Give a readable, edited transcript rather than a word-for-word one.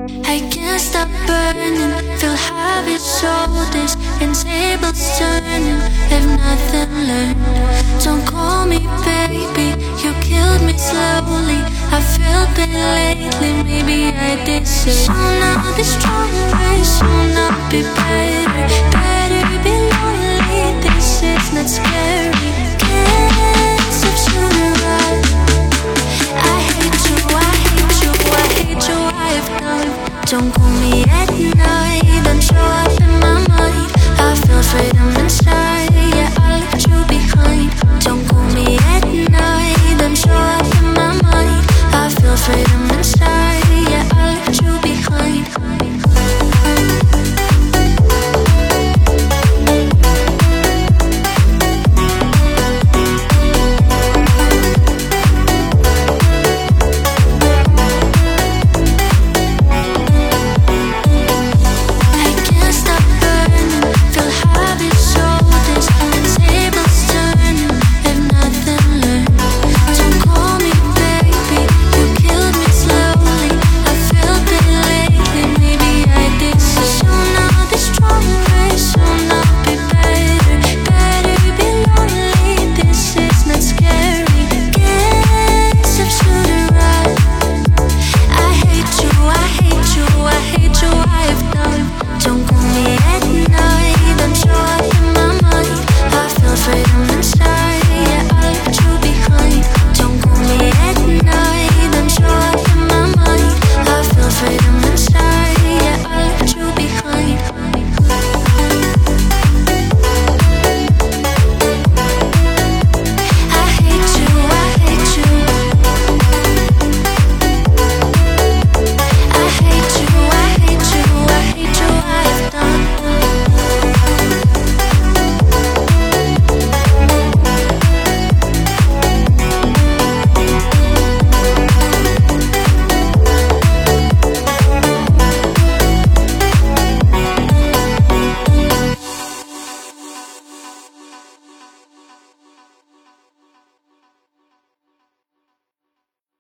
I can't stop burning, feel heavy shoulders and tables turning, have nothing learned. Don't call me baby, you killed me slowly. I feel pain lately, maybe I deserve. Should not be stronger, should not be better. Better be lonely, this is not scary. Can't stop shooting right. I hate you, I hate you, I hate you, I've done. Don't call me at night, don't show up in my mind. I feel freedom inside.